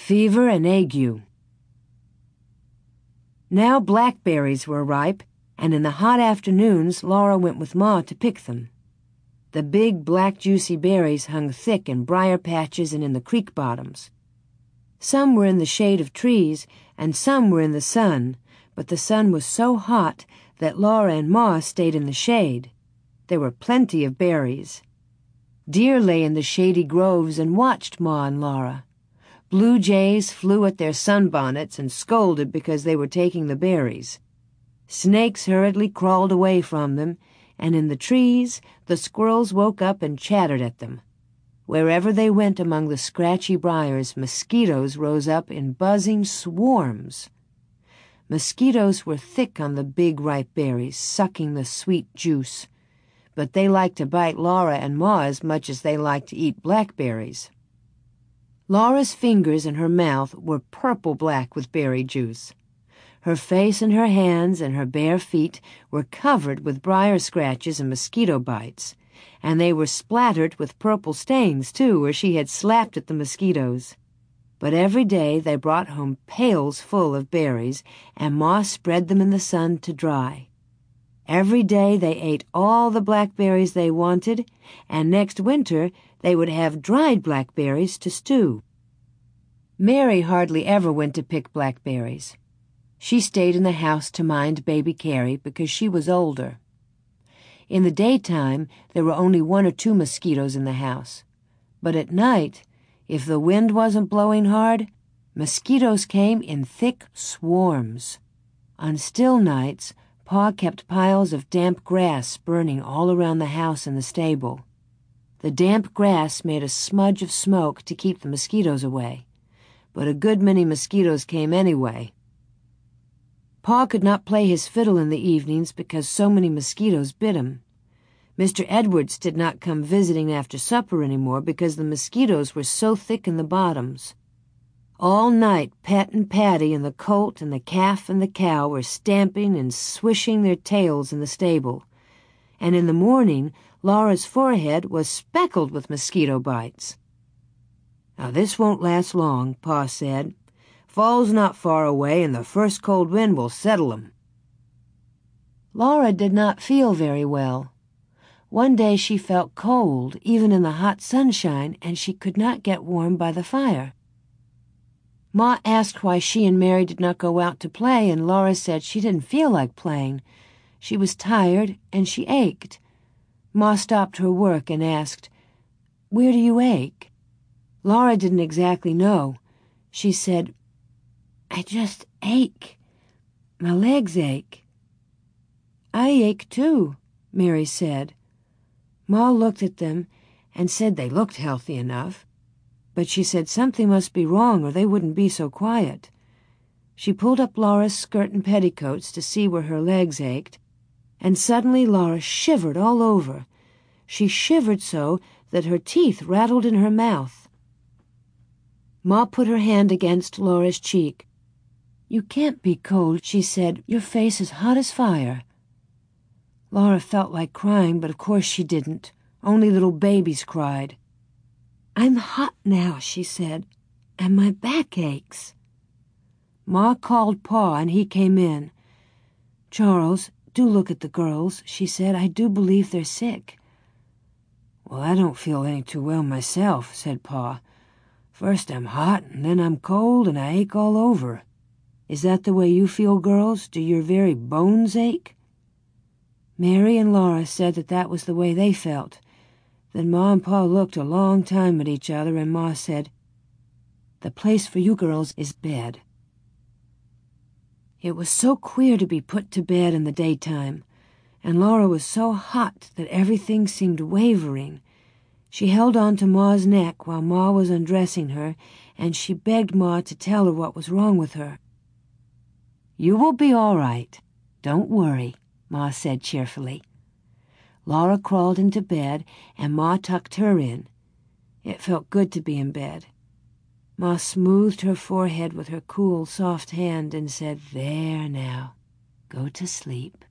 Fever and ague. Now blackberries were ripe, and in the hot afternoons Laura went with Ma to pick them. The big, black, juicy berries hung thick in briar patches and in the creek bottoms. Some were in the shade of trees, and some were in the sun, but the sun was so hot that Laura and Ma stayed in the shade. There were plenty of berries. Deer lay in the shady groves and watched Ma and Laura. Blue jays flew at their sunbonnets and scolded because they were taking the berries. Snakes hurriedly crawled away from them, and in the trees the squirrels woke up and chattered at them. Wherever they went among the scratchy briars, mosquitoes rose up in buzzing swarms. Mosquitoes were thick on the big ripe berries, sucking the sweet juice, but they liked to bite Laura and Ma as much as they liked to eat blackberries. Laura's fingers and her mouth were purple-black with berry juice. Her face and her hands and her bare feet were covered with briar scratches and mosquito bites, and they were splattered with purple stains, too, where she had slapped at the mosquitoes. But every day they brought home pails full of berries, and Ma spread them in the sun to dry. Every day they ate all the blackberries they wanted, and next winter they would have dried blackberries to stew. Mary hardly ever went to pick blackberries. She stayed in the house to mind baby Carrie because she was older. In the daytime, there were only 1 or 2 mosquitoes in the house. But at night, if the wind wasn't blowing hard, mosquitoes came in thick swarms. On still nights, Pa kept piles of damp grass burning all around the house and the stable. The damp grass made a smudge of smoke to keep the mosquitoes away, but a good many mosquitoes came anyway. Pa could not play his fiddle in the evenings because so many mosquitoes bit him. Mr. Edwards did not come visiting after supper any more because the mosquitoes were so thick in the bottoms. All night Pet and Patty and the colt and the calf and the cow were stamping and swishing their tails in the stable, and in the morning Laura's forehead was speckled with mosquito bites. "Now this won't last long," Pa said. "Fall's not far away, and the first cold wind will settle 'em." Laura did not feel very well. One day she felt cold, even in the hot sunshine, and she could not get warm by the fire. Ma asked why she and Mary did not go out to play, and Laura said she didn't feel like playing. She was tired, and she ached. Ma stopped her work and asked, "Where do you ache?" Laura didn't exactly know. She said, "I just ache. My legs ache." "I ache too," Mary said. Ma looked at them and said they looked healthy enough, but she said something must be wrong or they wouldn't be so quiet. She pulled up Laura's skirt and petticoats to see where her legs ached, and suddenly Laura shivered all over. She shivered so that her teeth rattled in her mouth. Ma put her hand against Laura's cheek. "You can't be cold," she said. "Your face is hot as fire." Laura felt like crying, but of course she didn't. Only little babies cried. "I'm hot now," she said, "and my back aches." Ma called Pa, and he came in. "Charles, do look at the girls," she said. "I do believe they're sick." "Well, I don't feel any too well myself," said Pa. "First I'm hot, and then I'm cold, and I ache all over. Is that the way you feel, girls? Do your very bones ache?" Mary and Laura said that was the way they felt. Then Ma and Pa looked a long time at each other, and Ma said, "The place for you girls is bed." It was so queer to be put to bed in the daytime, and Laura was so hot that everything seemed wavering. She held on to Ma's neck while Ma was undressing her, and she begged Ma to tell her what was wrong with her. "You will be all right. Don't worry," Ma said cheerfully. Laura crawled into bed, and Ma tucked her in. It felt good to be in bed. Ma smoothed her forehead with her cool, soft hand and said, "There now, go to sleep."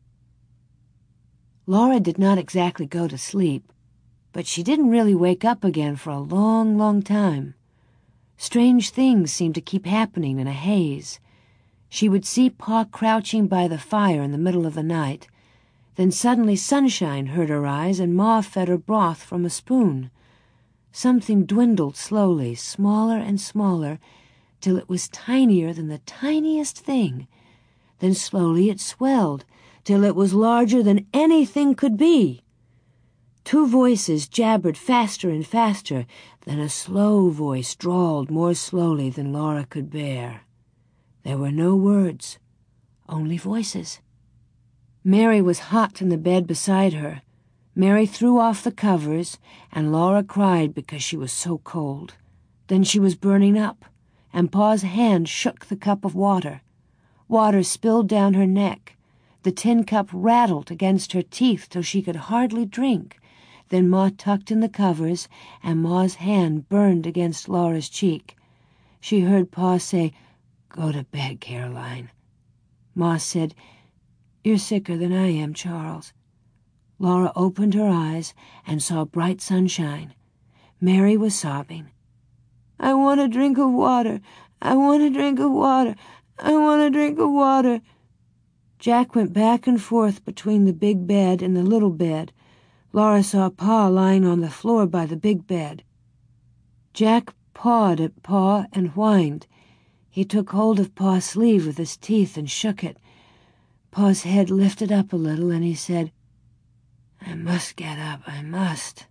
Laura did not exactly go to sleep, but she didn't really wake up again for a long, long time. Strange things seemed to keep happening in a haze. She would see Pa crouching by the fire in the middle of the night. Then suddenly sunshine hurt her eyes and Ma fed her broth from a spoon. Something dwindled slowly, smaller and smaller, till it was tinier than the tiniest thing. Then slowly it swelled, till it was larger than anything could be. Two voices jabbered faster and faster, then a slow voice drawled more slowly than Laura could bear. There were no words, only voices. Mary was hot in the bed beside her. Mary threw off the covers, and Laura cried because she was so cold. Then she was burning up, and Pa's hand shook the cup of water. Water spilled down her neck. The tin cup rattled against her teeth till she could hardly drink. Then Ma tucked in the covers, and Ma's hand burned against Laura's cheek. She heard Pa say, "Go to bed, Caroline." Ma said, "You're sicker than I am, Charles." Laura opened her eyes and saw bright sunshine. Mary was sobbing. "I want a drink of water. I want a drink of water. I want a drink of water." Jack went back and forth between the big bed and the little bed. Laura saw Pa lying on the floor by the big bed. Jack pawed at Pa and whined. He took hold of Pa's sleeve with his teeth and shook it. Pa's head lifted up a little, and he said, "I must get up, I must.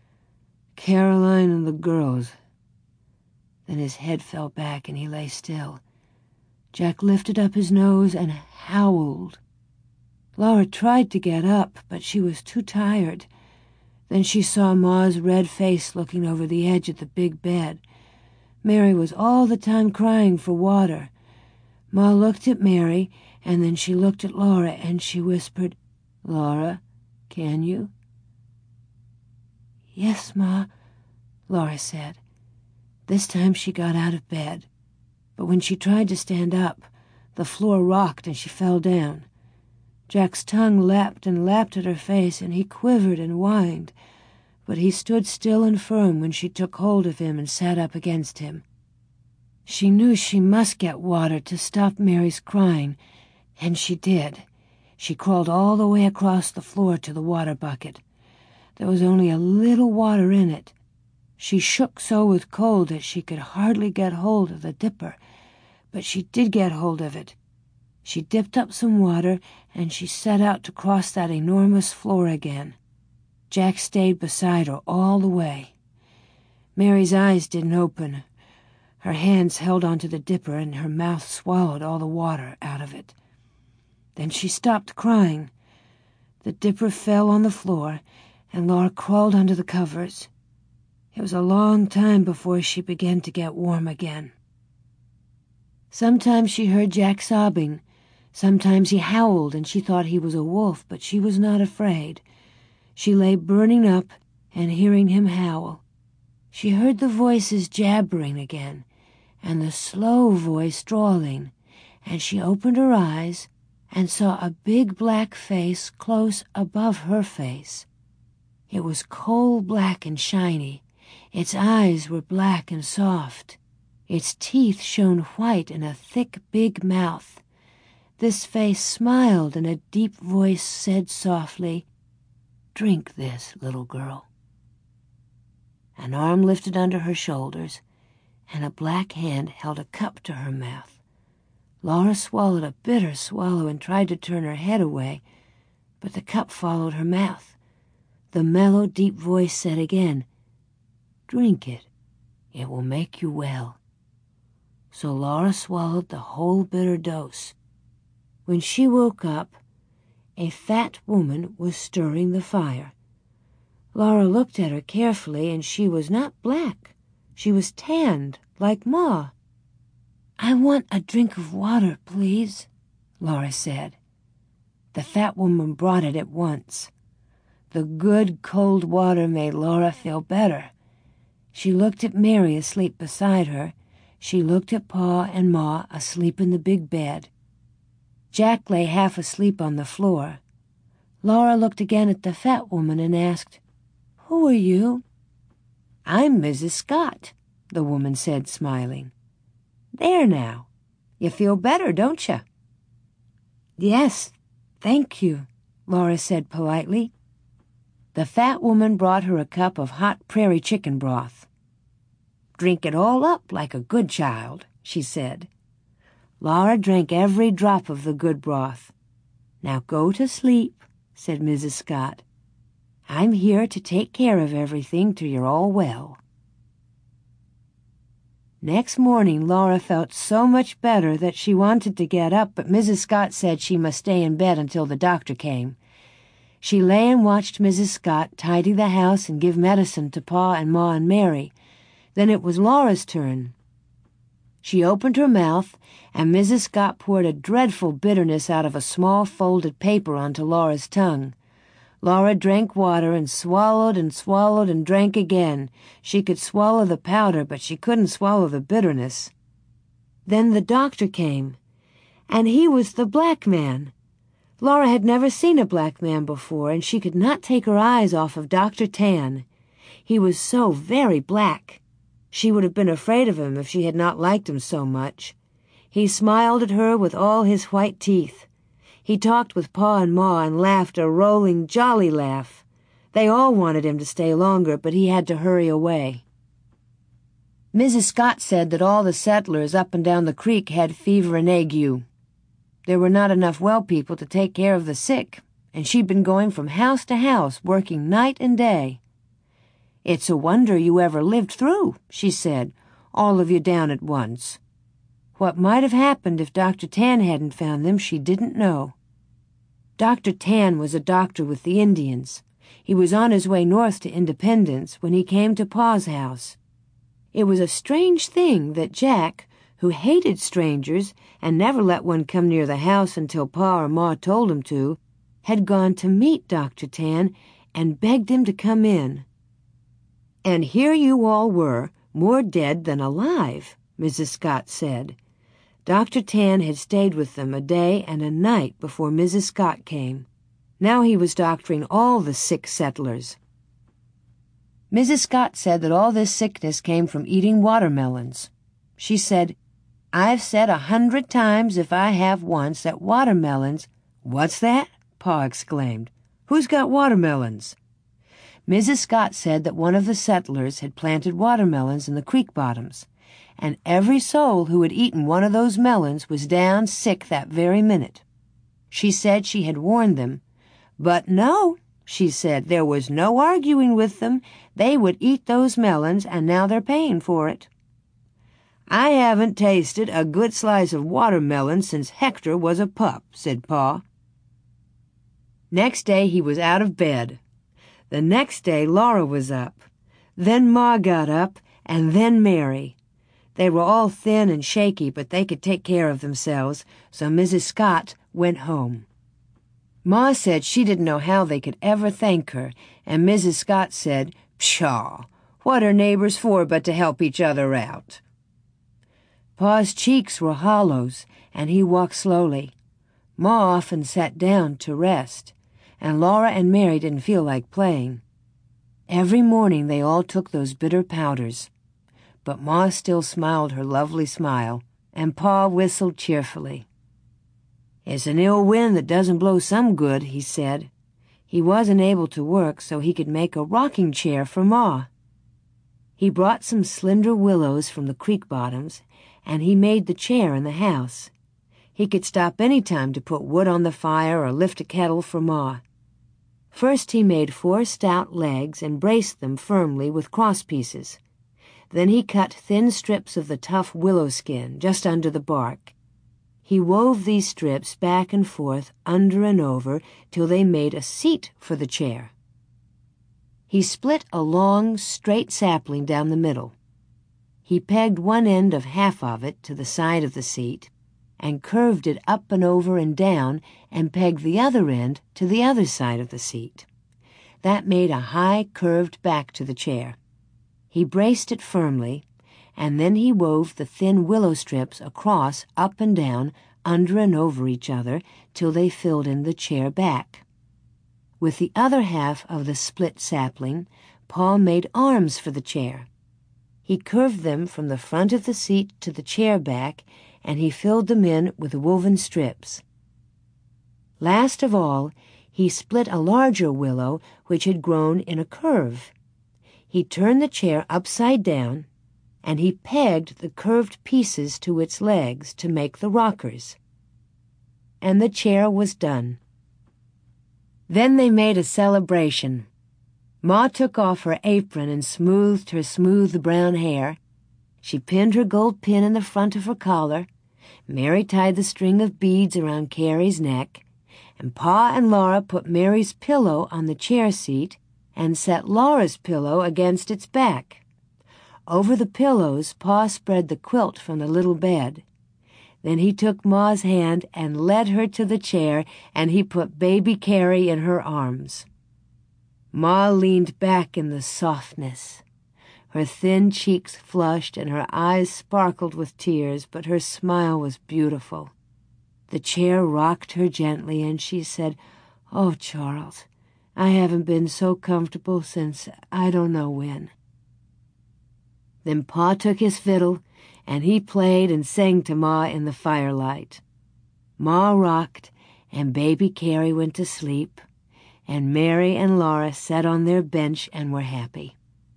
Caroline and the girls." Then his head fell back and he lay still. Jack lifted up his nose and howled. Laura tried to get up, but she was too tired. Then she saw Ma's red face looking over the edge of the big bed. Mary was all the time crying for water. Ma looked at Mary, and then she looked at Laura, and she whispered, "Laura, can you?" "Yes, Ma," Laura said. This time she got out of bed, but when she tried to stand up, the floor rocked and she fell down. Jack's tongue lapped and lapped at her face, and he quivered and whined, but he stood still and firm when she took hold of him and sat up against him. She knew she must get water to stop Mary's crying, and she did. She crawled all the way across the floor to the water bucket. There was only a little water in it. She shook so with cold that she could hardly get hold of the dipper, but she did get hold of it. She dipped up some water, and she set out to cross that enormous floor again. Jack stayed beside her all the way. Mary's eyes didn't open. Her hands held onto the dipper, and her mouth swallowed all the water out of it. Then she stopped crying. The dipper fell on the floor, and Laura crawled under the covers. It was a long time before she began to get warm again. Sometimes she heard Jack sobbing. Sometimes he howled, and she thought he was a wolf, but she was not afraid. She lay burning up and hearing him howl. She heard the voices jabbering again, and the slow voice drawling, and she opened her eyes and saw a big black face close above her face. It was coal black and shiny. Its eyes were black and soft. Its teeth shone white in a thick, big mouth. This face smiled, and a deep voice said softly, "Drink this, little girl." An arm lifted under her shoulders, and a black hand held a cup to her mouth. Laura swallowed a bitter swallow and tried to turn her head away, but the cup followed her mouth. The mellow, deep voice said again, "Drink it. It will make you well." So Laura swallowed the whole bitter dose. When she woke up, a fat woman was stirring the fire. Laura looked at her carefully, and she was not black. She was tanned, like Ma. "I want a drink of water, please," Laura said. The fat woman brought it at once. The good, cold water made Laura feel better. She looked at Mary asleep beside her. She looked at Pa and Ma asleep in the big bed. Jack lay half asleep on the floor. Laura looked again at the fat woman and asked, "Who are you?" "I'm Mrs. Scott," the woman said, smiling. "There now. You feel better, don't you?" "Yes, thank you," Laura said politely. The fat woman brought her a cup of hot prairie chicken broth. "Drink it all up like a good child," she said. Laura drank every drop of the good broth. "Now go to sleep," said Mrs. Scott. "I'm here to take care of everything till you're all well." Next morning, Laura felt so much better that she wanted to get up, but Mrs. Scott said she must stay in bed until the doctor came. She lay and watched Mrs. Scott tidy the house and give medicine to Pa and Ma and Mary. Then it was Laura's turn. She opened her mouth, and Mrs. Scott poured a dreadful bitterness out of a small folded paper onto Laura's tongue. Laura drank water and swallowed and drank again. She could swallow the powder, but she couldn't swallow the bitterness. Then the doctor came, and he was the black man. Laura had never seen a black man before, and she could not take her eyes off of Dr. Tan. He was so very black. She would have been afraid of him if she had not liked him so much. He smiled at her with all his white teeth. He talked with Pa and Ma and laughed a rolling, jolly laugh. They all wanted him to stay longer, but he had to hurry away. Mrs. Scott said that all the settlers up and down the creek had fever and ague. There were not enough well people to take care of the sick, and she'd been going from house to house, working night and day. "It's a wonder you ever lived through," she said, "all of you down at once." What might have happened if Dr. Tan hadn't found them, she didn't know. Dr. Tan was a doctor with the Indians. He was on his way north to Independence when he came to Pa's house. It was a strange thing that Jack, who hated strangers and never let one come near the house until Pa or Ma told him to, had gone to meet Dr. Tan and begged him to come in. "And here you all were, more dead than alive," Mrs. Scott said. Dr. Tan had stayed with them a day and a night before Mrs. Scott came. Now he was doctoring all the sick settlers. Mrs. Scott said that all this sickness came from eating watermelons. She said, "I've said 100 times, if I have once, that watermelons—" "What's that?" Pa exclaimed. "Who's got watermelons?" Mrs. Scott said that one of the settlers had planted watermelons in the creek bottoms, and every soul who had eaten one of those melons was down sick that very minute. She said she had warned them, but no, she said, there was no arguing with them. They would eat those melons, and now they're paying for it. "I haven't tasted a good slice of watermelon since Hector was a pup," said Pa. Next day he was out of bed. The next day Laura was up. Then Ma got up, and then Mary. They were all thin and shaky, but they could take care of themselves, so Mrs. Scott went home. Ma said she didn't know how they could ever thank her, and Mrs. Scott said, "Pshaw, what are neighbors for but to help each other out?" Pa's cheeks were hollows, and he walked slowly. Ma often sat down to rest, and Laura and Mary didn't feel like playing. Every morning they all took those bitter powders. But Ma still smiled her lovely smile, and Pa whistled cheerfully. "It's an ill wind that doesn't blow some good," he said. He wasn't able to work, so he could make a rocking chair for Ma. He brought some slender willows from the creek bottoms, and he made the chair in the house. He could stop any time to put wood on the fire or lift a kettle for Ma. First he made 4 stout legs and braced them firmly with cross pieces. Then he cut thin strips of the tough willow skin just under the bark. He wove these strips back and forth, under and over, till they made a seat for the chair. He split a long, straight sapling down the middle. He pegged one end of half of it to the side of the seat, and curved it up and over and down, and pegged the other end to the other side of the seat. That made a high, curved back to the chair. He braced it firmly, and then he wove the thin willow strips across, up and down, under and over each other, till they filled in the chair back. With the other half of the split sapling, Pa made arms for the chair. He curved them from the front of the seat to the chair back, and he filled them in with woven strips. Last of all, he split a larger willow which had grown in a curve. He turned the chair upside down, and he pegged the curved pieces to its legs to make the rockers. And the chair was done. Then they made a celebration. Ma took off her apron and smoothed her smooth brown hair. She pinned her gold pin in the front of her collar. Mary tied the string of beads around Carrie's neck, and Pa and Laura put Mary's pillow on the chair seat and set Laura's pillow against its back. Over the pillows, Pa spread the quilt from the little bed. Then he took Ma's hand and led her to the chair, and he put baby Carrie in her arms. Ma leaned back in the softness. Her thin cheeks flushed and her eyes sparkled with tears, but her smile was beautiful. The chair rocked her gently, and she said, "Oh, Charles, I haven't been so comfortable since I don't know when." Then Pa took his fiddle, and he played and sang to Ma in the firelight. Ma rocked, and baby Carrie went to sleep, and Mary and Laura sat on their bench and were happy.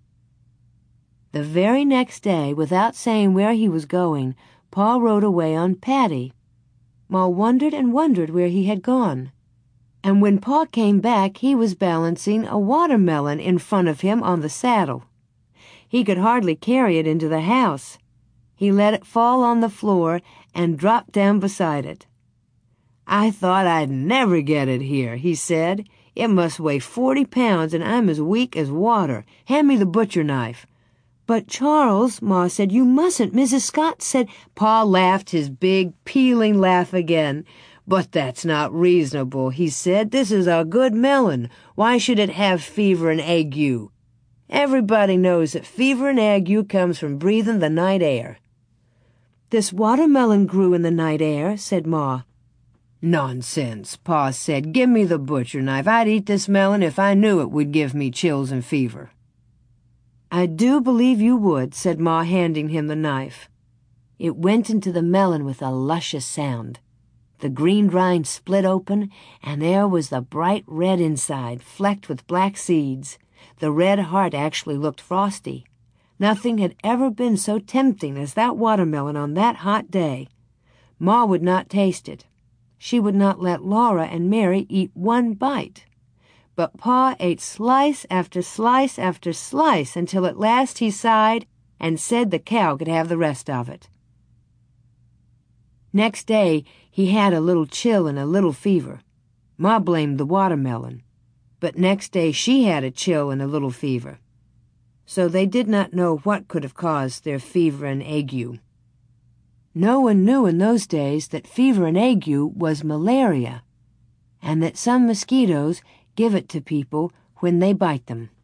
The very next day, without saying where he was going, Pa rode away on Patty. Ma wondered and wondered where he had gone. And when Pa came back, he was balancing a watermelon in front of him on the saddle. He could hardly carry it into the house. He let it fall on the floor and dropped down beside it. "I thought I'd never get it here," he said. "It must weigh 40 pounds, and I'm as weak as water. Hand me the butcher knife." "But, Charles," Ma said, "you mustn't. Mrs. Scott said—" Pa laughed his big, pealing laugh again. "But that's not reasonable," he said. "This is a good melon. Why should it have fever and ague? Everybody knows that fever and ague comes from breathing the night air." "This watermelon grew in the night air," said Ma. "Nonsense," Pa said. "Give me the butcher knife. I'd eat this melon if I knew it would give me chills and fever." "I do believe you would," said Ma, handing him the knife. It went into the melon with a luscious sound. The green rind split open, and there was the bright red inside, flecked with black seeds. The red heart actually looked frosty. Nothing had ever been so tempting as that watermelon on that hot day. Ma would not taste it. She would not let Laura and Mary eat one bite. But Pa ate slice after slice after slice until at last he sighed and said the cow could have the rest of it. Next day he had a little chill and a little fever. Ma blamed the watermelon. But next day she had a chill and a little fever. So they did not know what could have caused their fever and ague. No one knew in those days that fever and ague was malaria, and that some mosquitoes give it to people when they bite them.